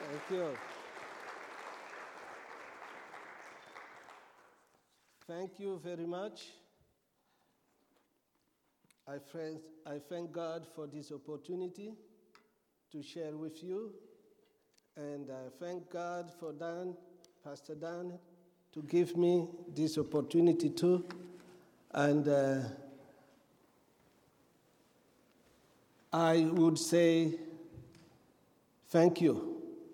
Thank you. Thank you very much. I thank God for this opportunity to share with you. And I thank God for Pastor Dan, to give me this opportunity too. And I would say thank you.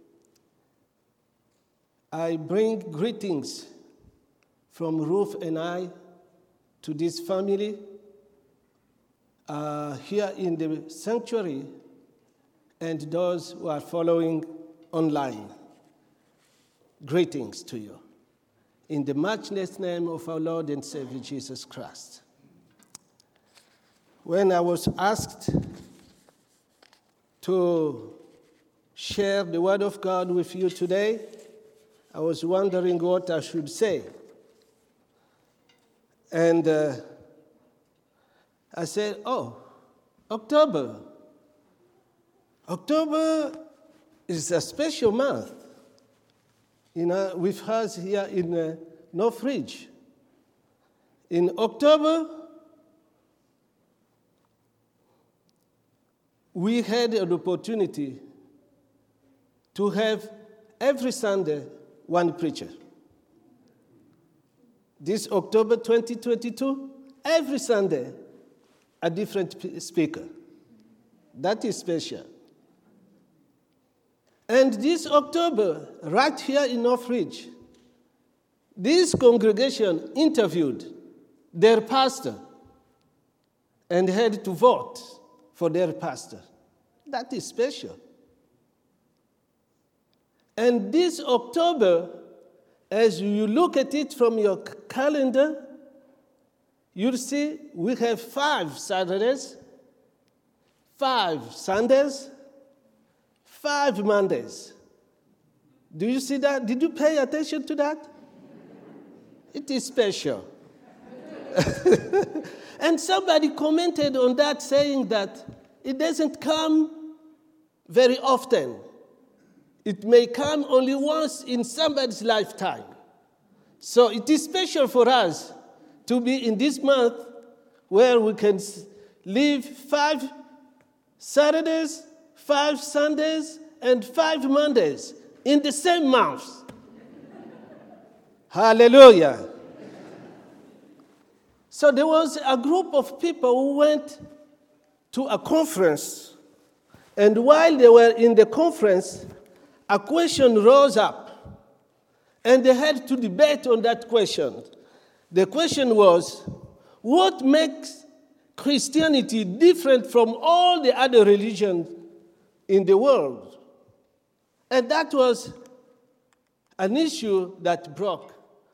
I bring greetings from Ruth and I to this family here in the sanctuary and those who are following online. Greetings to you. In the matchless name of our Lord and Savior Jesus Christ. When I was asked to share the Word of God with you today, I was wondering what I should say. And I said, October. October is a special month, with us here in Northridge. In October, we had an opportunity to have every Sunday one preacher. This October 2022, every Sunday, a different speaker. That is special. And this October, right here in Northridge, this congregation interviewed their pastor and had to vote for their pastor. That is special. And this October, as you look at it from your calendar, you'll see we have 5 Saturdays, 5 Sundays, 5 Mondays. Do you see that? Did you pay attention to that? It is special. And somebody commented on that saying that it doesn't come very often. It may come only once in somebody's lifetime. So it is special for us to be in this month where we can live 5 Saturdays, 5 Sundays, and 5 Mondays in the same month. Hallelujah. So there was a group of people who went to a conference, and while they were in the conference, a question rose up, and they had to debate on that question. The question was, what makes Christianity different from all the other religions in the world? And that was an issue that brought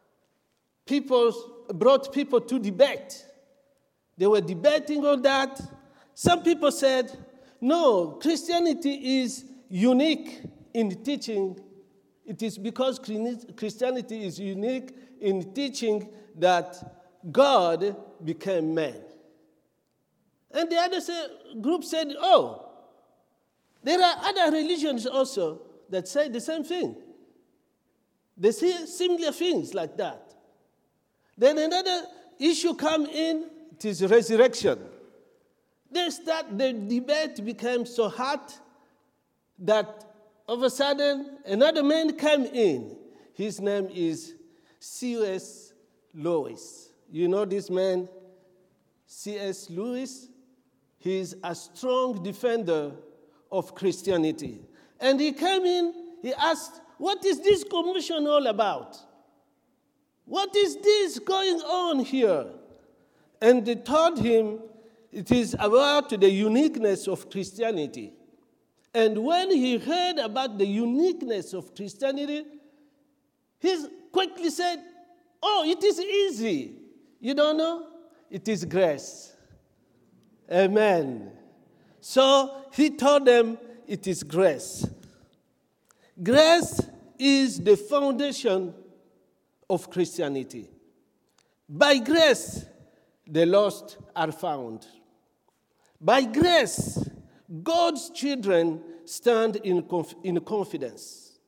people to debate. They were debating on that. Some people said, no, Christianity is unique in teaching. It is because Christianity is unique in teaching that God became man. And the other group said, there are other religions also that say the same thing. They say similar things like that. Then another issue come in, it is resurrection. The debate became so hot that all of a sudden another man came in. His name is C.S. Lewis. You know this man, C.S. Lewis? He is a strong defender of Christianity. And he came in, he asked, what is this commission all about? What is this going on here? And they told him it is about the uniqueness of Christianity. And when he heard about the uniqueness of Christianity, he quickly said, it is easy. You don't know? It is grace. Amen. So he told them it is grace. Grace is the foundation of Christianity. By grace, the lost are found. By grace, God's children stand in confidence.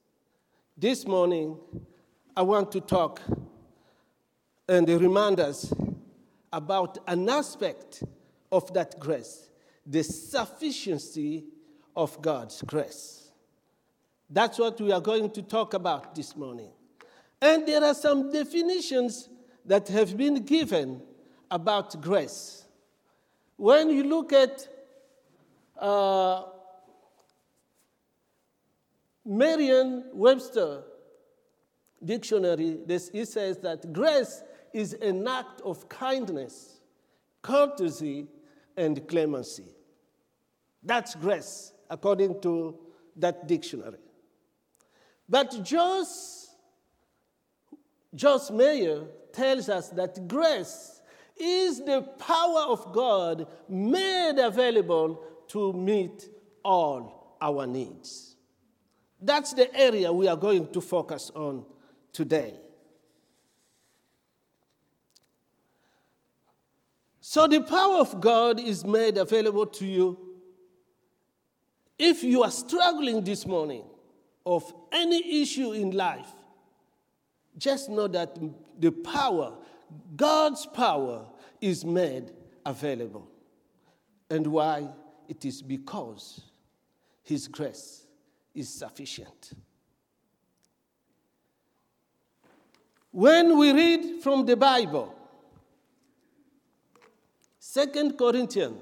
This morning, I want to talk and remind us about an aspect of that grace, the sufficiency of God's grace. That's what we are going to talk about this morning. And there are some definitions that have been given about grace. When you look at Merriam-Webster dictionary, it says that grace is an act of kindness, courtesy, and clemency. That's grace, according to that dictionary. But Joyce Meyer tells us that grace is the power of God made available to meet all our needs. That's the area we are going to focus on today. So the power of God is made available to you. If you are struggling this morning of any issue in life, just know that the power, God's power, is made available. And why? It is because His grace is sufficient. When we read from the Bible, 2 Corinthians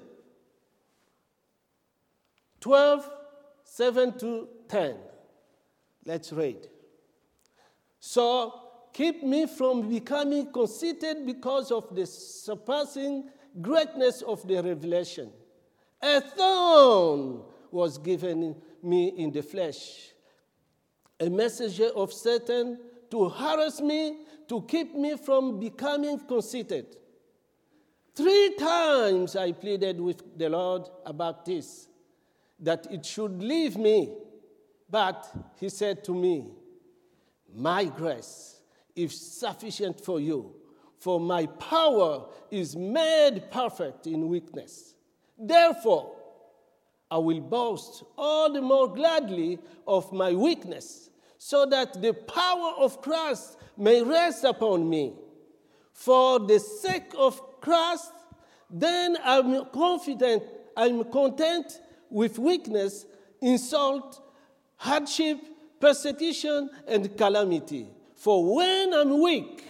12, 7 to 10. Let's read. So, keep me from becoming conceited because of the surpassing greatness of the revelation. A thorn was given me in the flesh, a messenger of Satan to harass me, to keep me from becoming conceited. 3 times I pleaded with the Lord about this, that it should leave me. But He said to me, my grace is sufficient for you, for my power is made perfect in weakness. Therefore, I will boast all the more gladly of my weakness, so that the power of Christ may rest upon me. For the sake of Christ, then I'm content with weakness, insult, hardship, persecution, and calamity. For when I'm weak,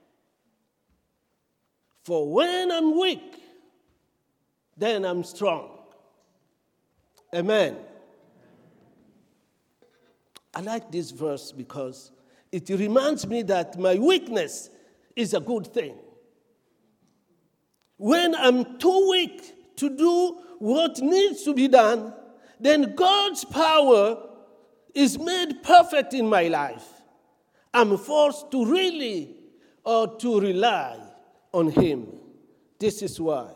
then I'm strong. Amen. I like this verse because it reminds me that my weakness is a good thing. When I'm too weak to do what needs to be done, then God's power is made perfect in my life. I'm forced to really or to rely on Him. This is why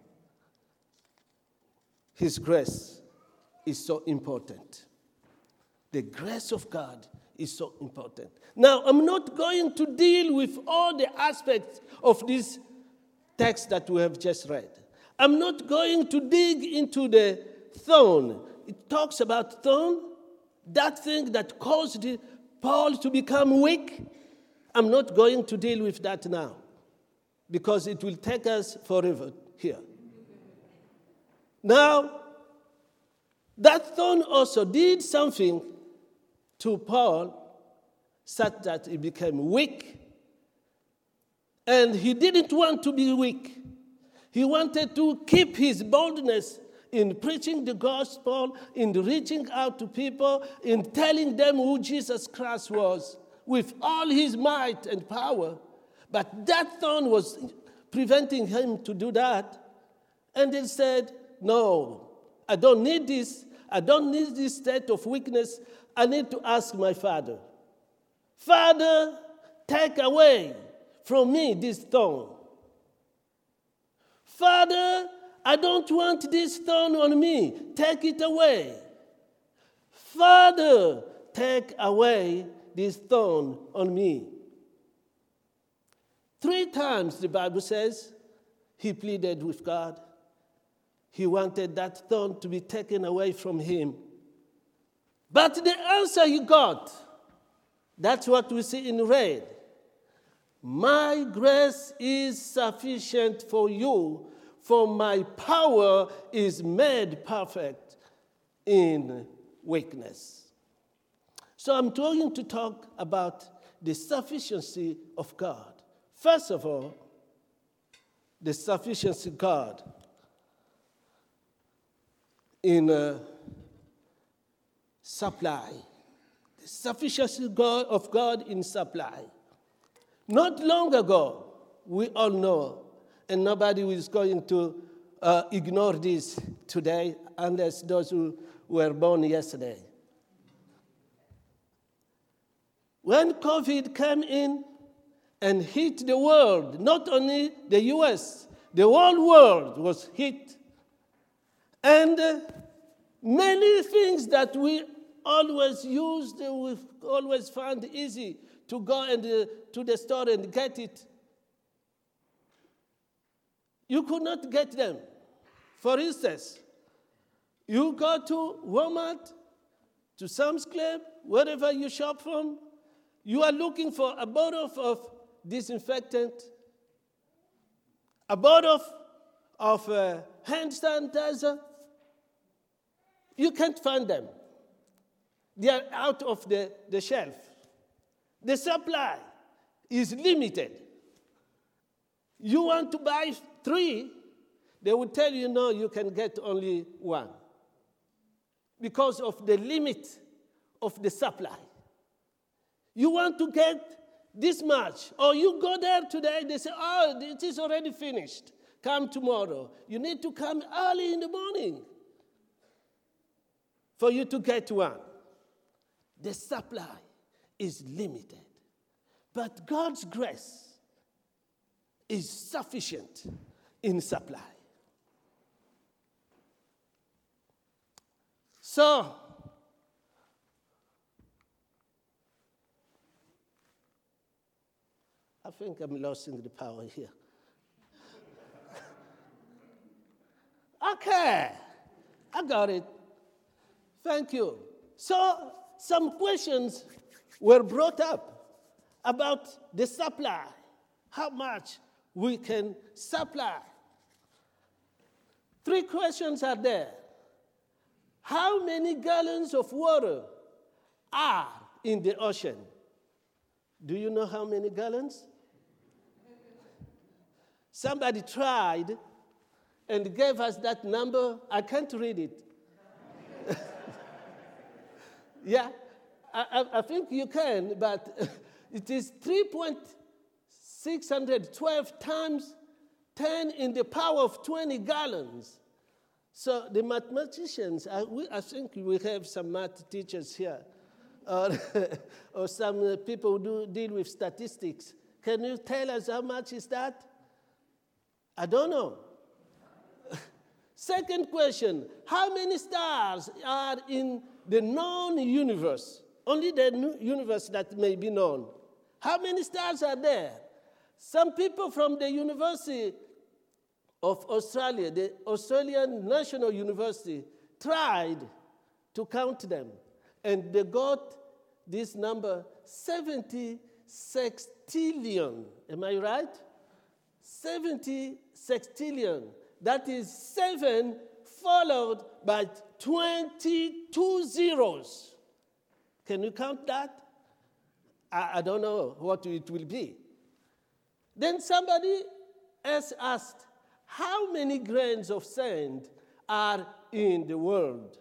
His grace is so important. The grace of God is so important. Now, I'm not going to deal with all the aspects of this text that we have just read. I'm not going to dig into the thorn. It talks about thorn, that thing that caused Paul to become weak. I'm not going to deal with that now, because it will take us forever here. Now, that thorn also did something to Paul such that he became weak. And he didn't want to be weak. He wanted to keep his boldness in preaching the gospel, in reaching out to people, in telling them who Jesus Christ was with all his might and power. But that thorn was preventing him to do that. And he said, no, I don't need this. I don't need this state of weakness. I need to ask my Father. Father, take away from me this thorn. Father, I don't want this thorn on me. Take it away. Father, take away this thorn on me. 3 times, the Bible says, he pleaded with God. He wanted that thorn to be taken away from him. But the answer he got That's what we see in red. My grace is sufficient for you, for my power is made perfect in weakness. So I'm going to talk about the sufficiency of God. First of all, the sufficiency of God in supply. The sufficiency of God in supply. Not long ago, we all know, and nobody is going to ignore this today unless those who were born yesterday. When COVID came in and hit the world, not only the US, the whole world was hit. And many things that we always used, we always found easy to go and to the store and get it. You could not get them. For instance, you go to Walmart, to Sam's Club, wherever you shop from, you are looking for a bottle of disinfectant, a bottle of hand sanitizer. You can't find them. They are out of the shelf. The supply is limited. You want to buy 3, they will tell you, no, you can get only 1 because of the limit of the supply. You want to get this much, or you go there today, they say, oh, it is already finished. Come tomorrow. You need to come early in the morning for you to get 1. The supply is limited. But God's grace is sufficient in supply. So, I think I'm losing the power here. Okay, I got it. Thank you. So, some questions were brought up about the supply, how much we can supply. 3 questions are there. How many gallons of water are in the ocean? Do you know how many gallons? Somebody tried and gave us that number. I can't read it. Yeah, I think you can, but it is 3.612 times 10 in the power of 20 gallons. So the mathematicians, I think we have some math teachers here, or some people who deal with statistics. Can you tell us how much is that? I don't know. Second question, how many stars are in the known universe? Only the universe that may be known. How many stars are there? Some people from the University of Australia, the Australian National University, tried to count them. And they got this number, 70 sextillion. Am I right? 70 sextillion. That is 7 followed by 22 zeros. Can you count that? I don't know what it will be. Then somebody else asked, how many grains of sand are in the world?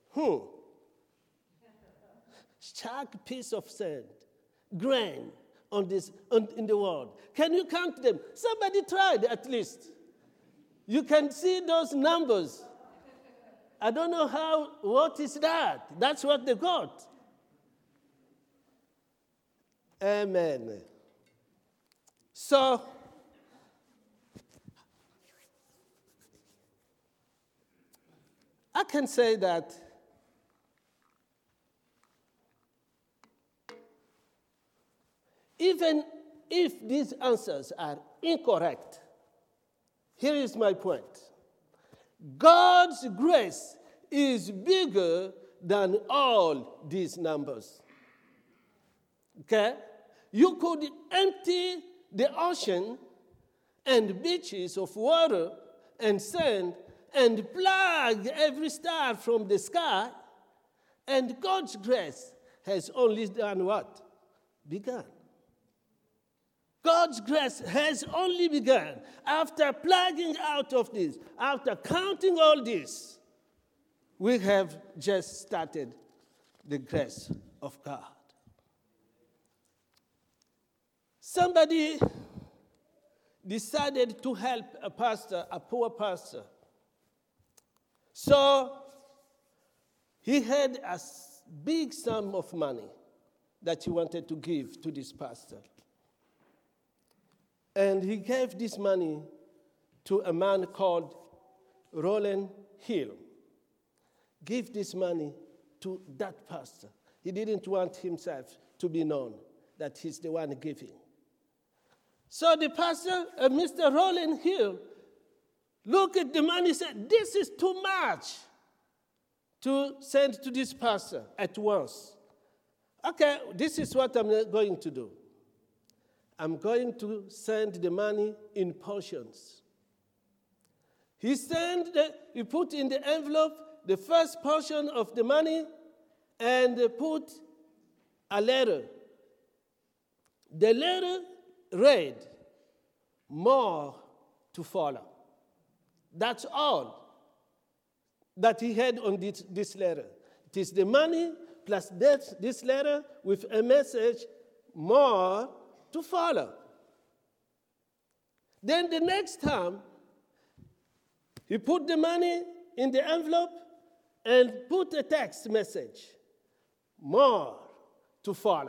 Shark piece of sand, grain in the world. Can you count them? Somebody tried at least. You can see those numbers. I don't know what is that? That's what they got. Amen. So, I can say that even if these answers are incorrect, here is my point. God's grace is bigger than all these numbers. Okay? You could empty the ocean and beaches of water and sand and plug every star from the sky, and God's grace has only done what? Begun. God's grace has only begun. After plugging out of this, after counting all this, we have just started the grace of God. Somebody decided to help a pastor, a poor pastor. So he had a big sum of money that he wanted to give to this pastor. And he gave this money to a man called Roland Hill. Give this money to that pastor. He didn't want himself to be known that he's the one giving. So the pastor, Mr. Roland Hill, looked at the money and said, this is too much to send to this pastor at once. Okay, this is what I'm going to do. I'm going to send the money in portions. He put in the envelope the first portion of the money and put a letter. The letter read, more to follow. That's all that he had on this letter. It is the money plus this letter with a message, more to follow. Then the next time, he put the money in the envelope and put a text message, more to follow.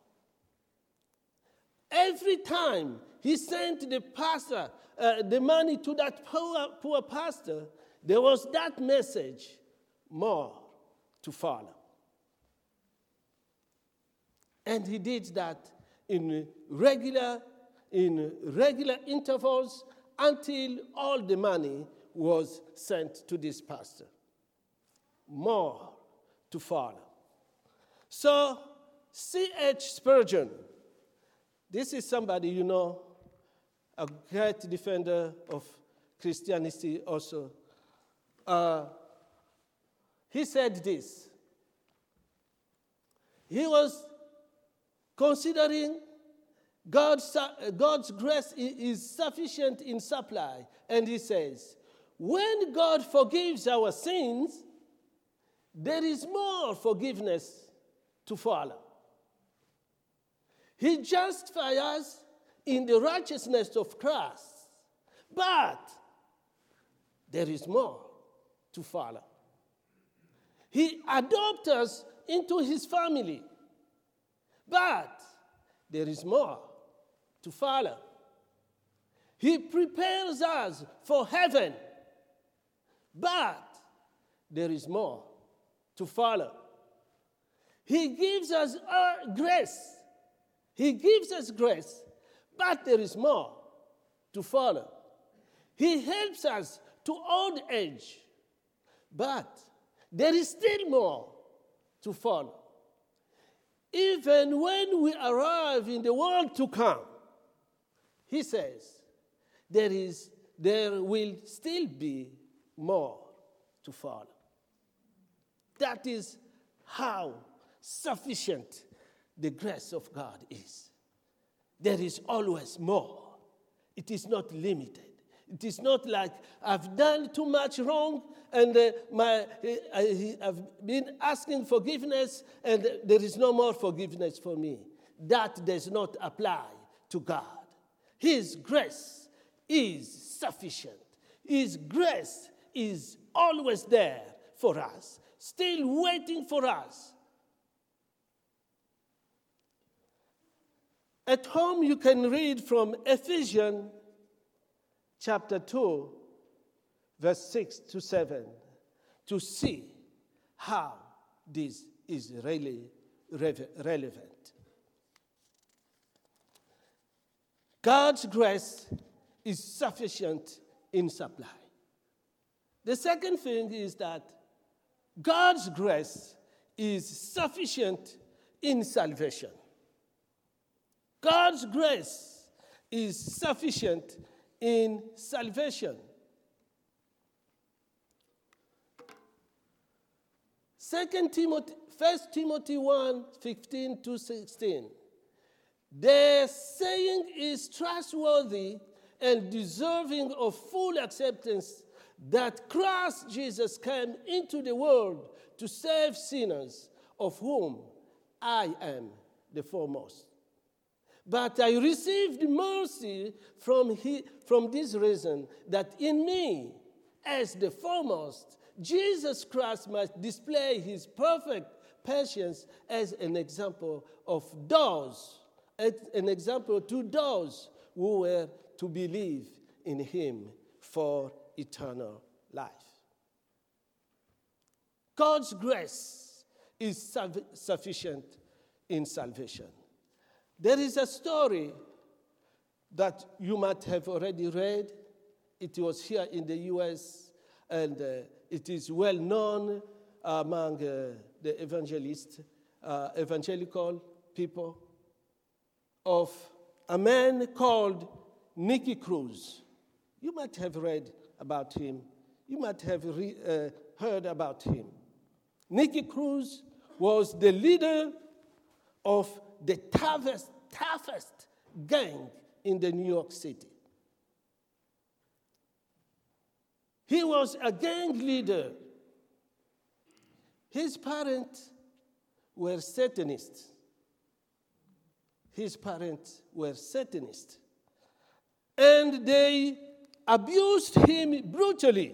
Every time he sent the pastor the money to that poor pastor, there was that message, more to follow. And he did that in regular intervals until all the money was sent to this pastor. More to follow. So, C.H. Spurgeon, this is somebody you know, a great defender of Christianity also. He said this. He was considering God's grace is sufficient in supply. And he says, when God forgives our sins, there is more forgiveness to follow. He justifies us in the righteousness of Christ, but there is more to follow. He adopts us into his family, but there is more to follow. He prepares us for heaven, but there is more to follow. He gives us grace. He gives us grace, but there is more to follow. He helps us to old age, but there is still more to follow. Even when we arrive in the world to come, he says, there will still be more to follow. That is how sufficient the grace of God is. There is always more. It is not limited. It is not like I've done too much wrong and I've been asking forgiveness and there is no more forgiveness for me. That does not apply to God. His grace is sufficient. His grace is always there for us, still waiting for us. At home, you can read from Ephesians chapter 2, verse 6 to 7, to see how this is really relevant. God's grace is sufficient in supply. The second thing is that God's grace is sufficient in salvation. God's grace is sufficient in salvation. 1 Timothy 1, 15 to 16. The saying is trustworthy and deserving of full acceptance that Christ Jesus came into the world to save sinners, of whom I am the foremost. But I received mercy from this reason, that in me, as the foremost, Jesus Christ might display his perfect patience as an example to those who were to believe in him for eternal life. God's grace is sufficient in salvation. There is a story that you might have already read. It was here in the U.S., and it is well known among the evangelical people, of a man called Nicky Cruz. You might have read about him. You might have heard about him. Nicky Cruz was the leader of the toughest gang in the New York City. He was a gang leader. His parents were Satanists. And they abused him brutally.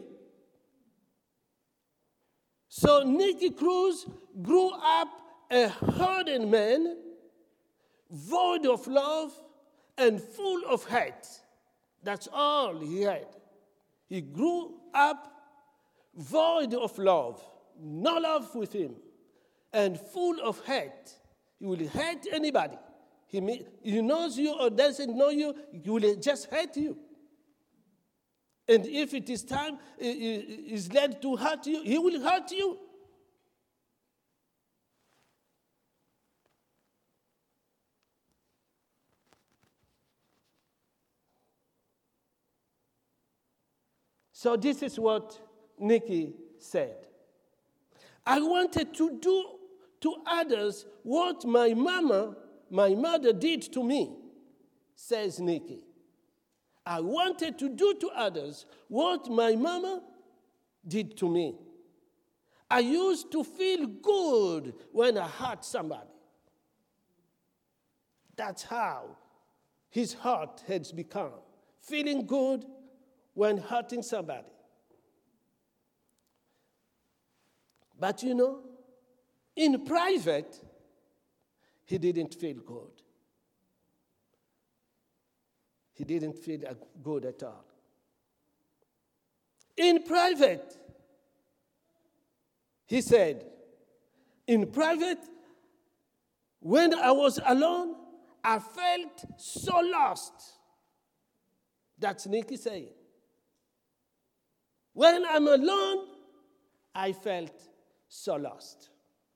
So Nicky Cruz grew up a hardened man, void of love and full of hate. That's all he had. He grew up void of love, no love with him, and full of hate. He will hate anybody. He knows you or doesn't know you, he will just hate you. And if it is time, is led to hurt you, he will hurt you. So this is what Nicky said. I wanted to do to others what my mother did to me, says Nicky. I wanted to do to others what my mama did to me. I used to feel good when I hurt somebody. That's how his heart has become, feeling good when hurting somebody. But in private, he didn't feel good. He didn't feel good at all. In private, he said, when I was alone, I felt so lost. That's Nicky saying. When I'm alone, I felt so lost.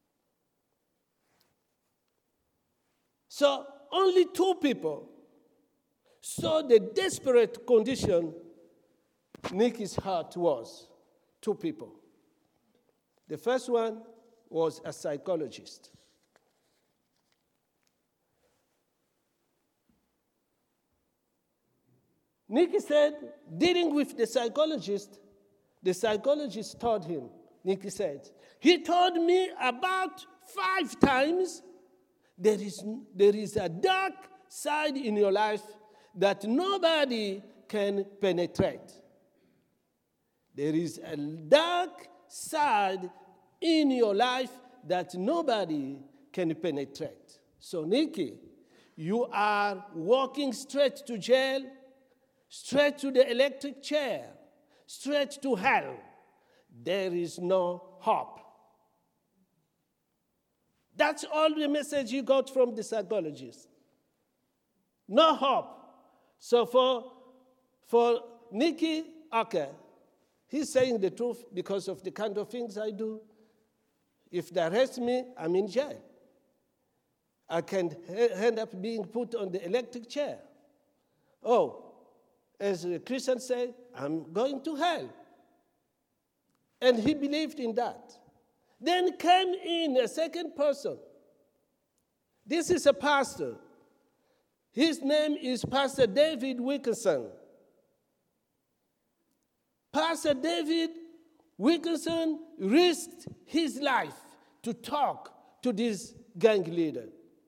So only two people saw the desperate condition Nicky's heart was. Two people. The first one was a psychologist. Nicky said, dealing with the psychologist told him, Nicky said, he told me about 5 times there is a dark side in your life that nobody can penetrate. There is a dark side in your life that nobody can penetrate. So, Nicky, you are walking straight to jail, straight to the electric chair, straight to hell. There is no hope. That's all the message you got from the psychologist. No hope. So for Nicky, okay, he's saying the truth because of the kind of things I do. If they arrest me, I'm in jail. I can end up being put on the electric chair. Oh, as a Christian say, I'm going to hell. And he believed in that. Then came in a second person. This is a pastor. His name is Pastor David Wilkerson. Pastor David Wilkerson risked his life to talk to this gang leader.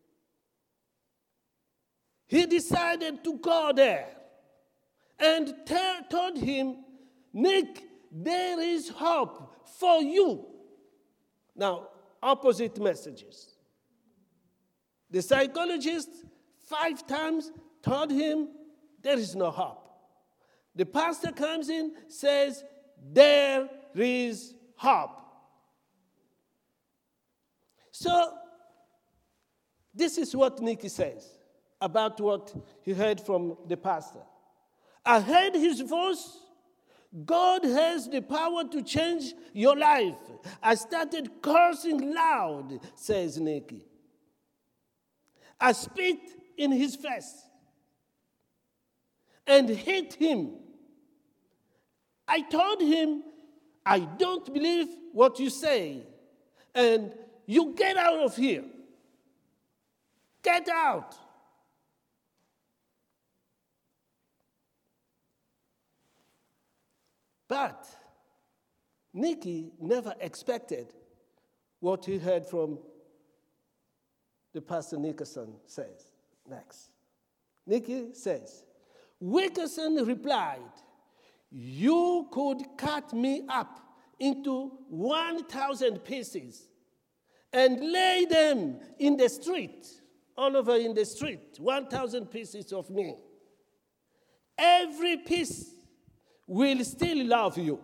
He decided to go there and told him, Nick, there is hope for you. Now, opposite messages. The psychologist 5 times told him there is no hope. The pastor comes in, says, there is hope. So, this is what Nicky says about what he heard from the pastor. I heard his voice. God has the power to change your life. I started cursing loud, says Nicky. I spit in his face and hit him. I told him, I don't believe what you say, and you get out of here. Get out. But Nicky never expected what he heard from the Pastor Nickerson says next. Nicky says, Wilkerson replied, you could cut me up into 1,000 pieces and lay them in the street, all over in the street, 1,000 pieces of me. Every piece will still love you.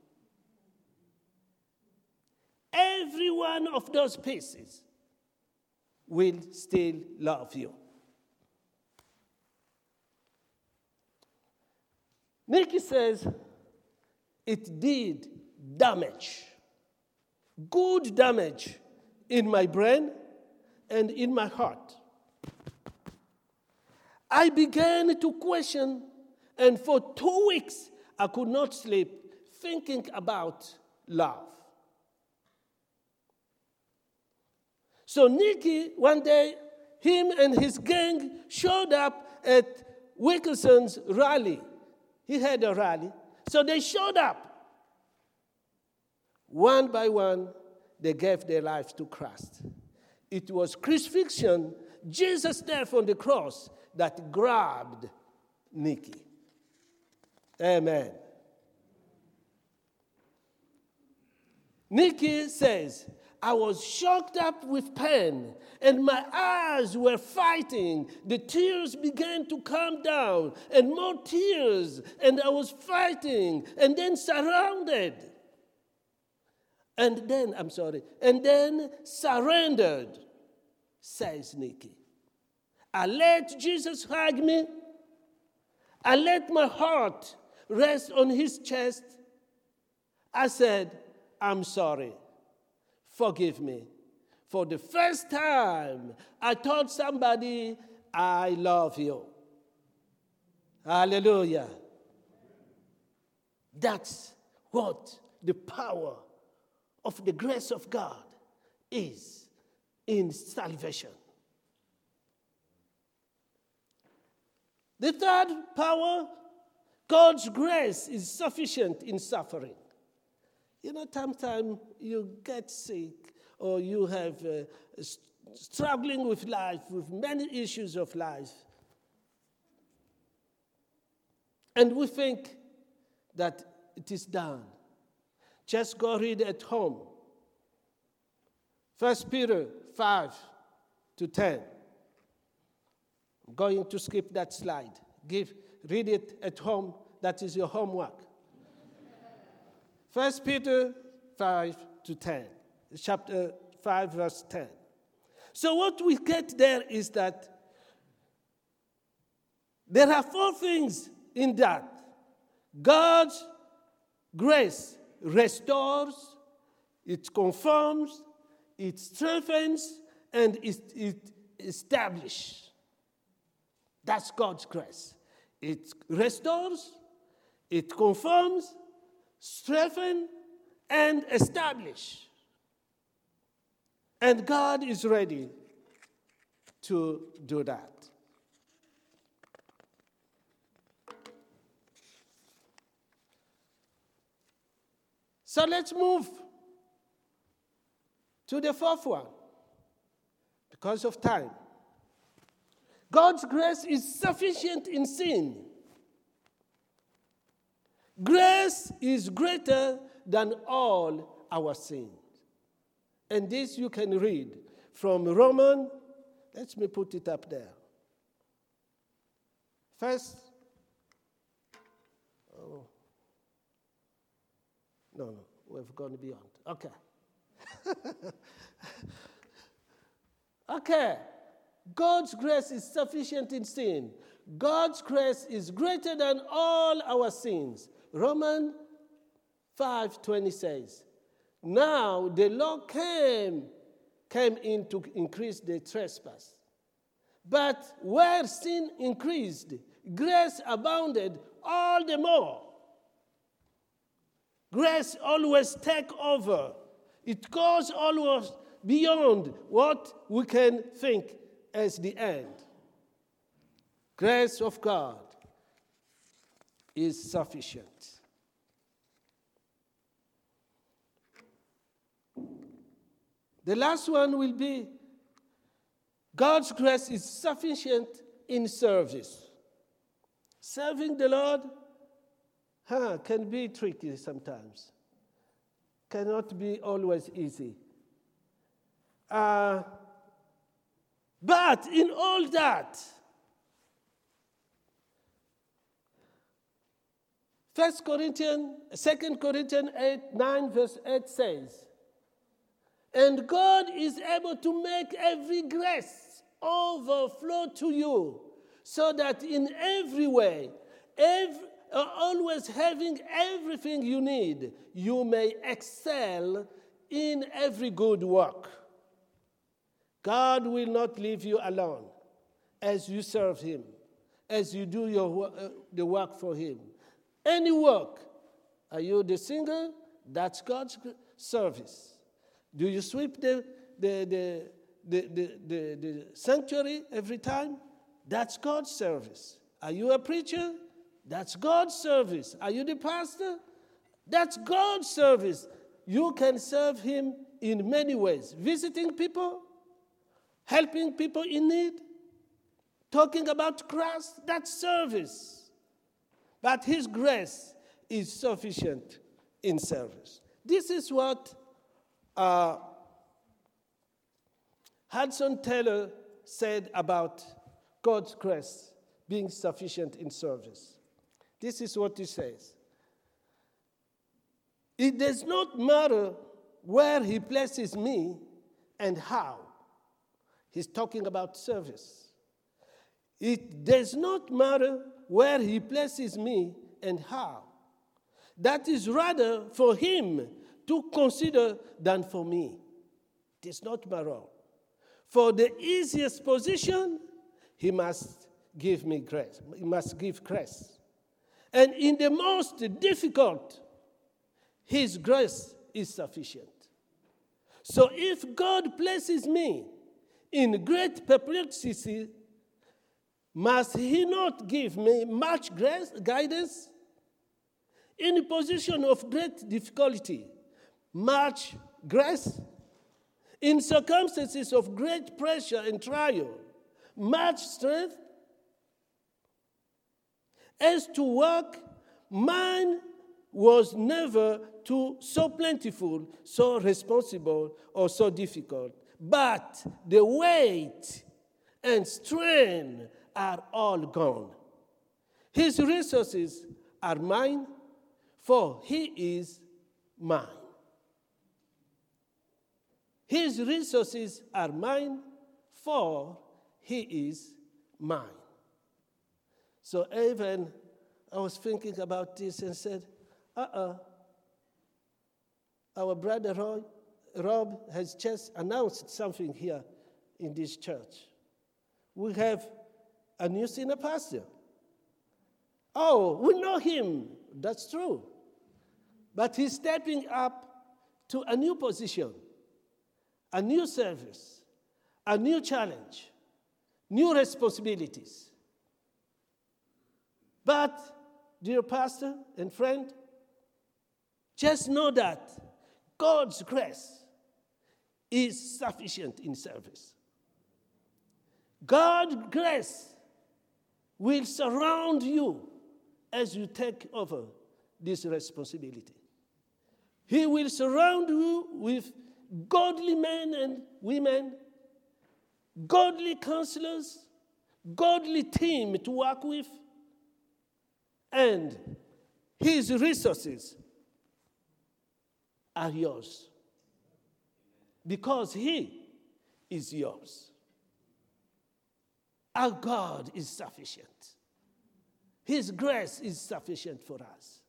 Every one of those pieces will still love you. Nicky says it did damage, good damage in my brain and in my heart. I began to question, and for 2 weeks, I could not sleep thinking about love. So Nicky, one day, him and his gang showed up at Wilkerson's rally. He had a rally. So they showed up. One by one, they gave their lives to Christ. It was crucifixion, Jesus' death on the cross, that grabbed Nicky. Amen. Nicky says, I was choked up with pain, and my eyes were fighting. The tears began to come down, and more tears, and I was fighting, and then surrounded. And then surrendered, says Nicky. I let Jesus hug me. I let my heart rest on his chest. I said, I'm sorry. Forgive me. For the first time, I told somebody, I love you. Hallelujah. That's what the power of the grace of God is in salvation. The third power, God's grace is sufficient in suffering. You know, sometimes you get sick or you have struggling with life, with many issues of life. And we think that it is done. Just go read at home. 1 Peter 5-10. I'm going to skip that slide. Read it at home. That is your homework. 1 Peter 5-10. Chapter 5, verse 10. So what we get there is that there are 4 things in that. God's grace restores, it confirms, it strengthens, and it establish. That's God's grace. It restores, it confirms, strengthens, and establishes. And God is ready to do that. So let's move to the fourth one, because of time. God's grace is sufficient in sin. Grace is greater than all our sins. And this you can read from Romans. Let me put it up there. First, no, we've gone beyond. Okay. Okay. God's grace is sufficient in sin. God's grace is greater than all our sins. Romans 5:20 says, now the law came in to increase the trespass. But where sin increased, grace abounded all the more. Grace always takes over. It goes always beyond what we can think as the end. Grace of God is sufficient. The last one will be God's grace is sufficient in service. Serving the Lord can be tricky sometimes. Cannot be always easy. But in all that, 2 Corinthians 9 verse 8 says, and God is able to make every grace overflow to you, so that in every way, always having everything you need, you may excel in every good work. God will not leave you alone as you serve him, as you do the work for him. Any work. Are you the singer? That's God's service. Do you sweep the sanctuary every time? That's God's service. Are you a preacher? That's God's service. Are you the pastor? That's God's service. You can serve him in many ways. Visiting people, helping people in need, talking about Christ, that's service. But his grace is sufficient in service. This is what Hudson Taylor said about God's grace being sufficient in service. This is what he says. It does not matter where he places me and how. He's talking about service. It does not matter where he places me and how. That is rather for him to consider than for me. It is not matter. For the easiest position, he must give me grace. He must give grace. And in the most difficult, his grace is sufficient. So if God places me in great perplexity, must he not give me much grace, guidance? In a position of great difficulty, much grace? In circumstances of great pressure and trial, much strength? As to work, mine was never so plentiful, so responsible, or so difficult. But the weight and strain are all gone. His resources are mine, for he is mine. His resources are mine, for he is mine. So even I was thinking about this and said, our brother Rob has just announced something here in this church. we have a new senior pastor. Oh, we know him. That's true. But he's stepping up to a new position, a new service, a new challenge, new responsibilities. But, dear pastor and friend, just know that God's grace is sufficient in service. God's grace will surround you as you take over this responsibility. He will surround you with godly men and women, godly counselors, godly team to work with, and his resources are yours because he is yours. Our God is sufficient. His grace is sufficient for us.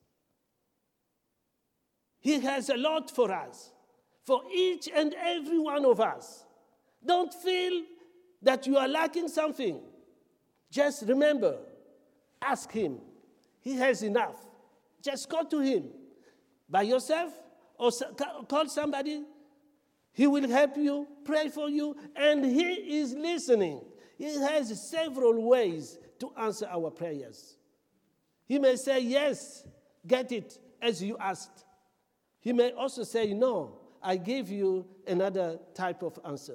He has a lot for us, for each and every one of us. Don't feel that you are lacking something. Just remember, ask him. He has enough. Just go to him by yourself or call somebody. He will help you, pray for you, and he is listening. He has several ways to answer our prayers. He may say, yes, get it as you asked. He may also say, no, I gave you another type of answer.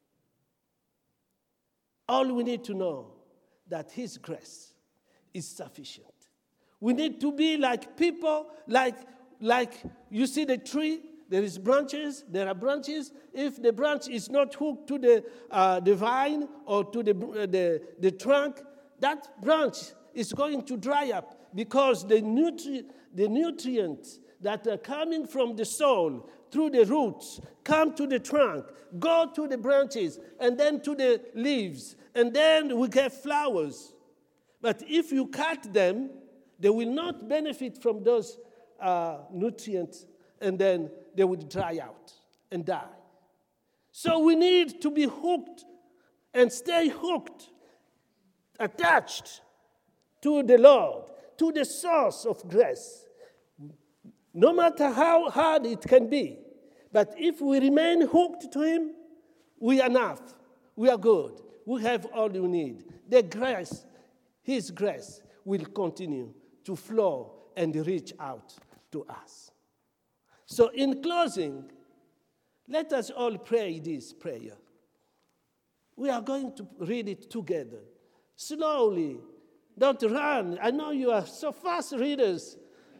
All we need to know that his grace is sufficient. We need to be like people, like you see the tree, there is branches, there are branches. If the branch is not hooked to the vine or to the trunk, that branch is going to dry up because the nutrients that are coming from the soil through the roots come to the trunk, go to the branches, and then to the leaves, and then we get flowers. But if you cut them, they will not benefit from those nutrients, and then they would dry out and die. So we need to be hooked and stay hooked, attached to the Lord, to the source of grace. No matter how hard it can be, but if we remain hooked to him, we are enough. We are good. We have all we need. The grace, his grace, will continue to flow and reach out to us. So in closing, let us all pray this prayer. We are going to read it together, slowly. Don't run. I know you are so fast readers,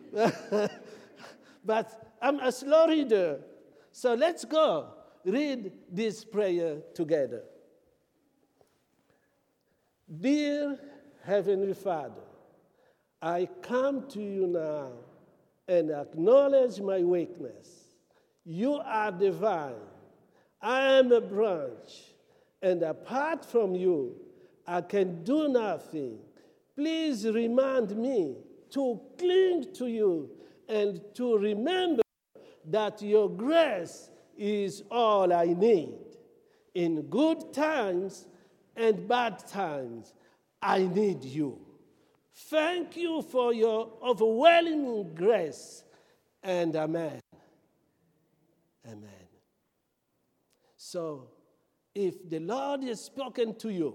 but I'm a slow reader. So let's go read this prayer together. Dear Heavenly Father, I come to you now and acknowledge my weakness. You are the vine. I am a branch, and apart from you, I can do nothing. Please remind me to cling to you and to remember that your grace is all I need. In good times and bad times, I need you. Thank you for your overwhelming grace, and amen. Amen. So, if the Lord has spoken to you,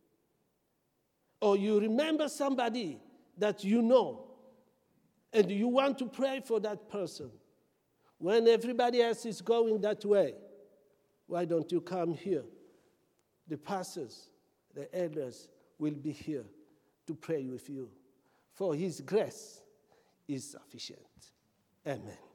or you remember somebody that you know, and you want to pray for that person, when everybody else is going that way, why don't you come here? The pastors, the elders will be here to pray with you, for his grace is sufficient. Amen.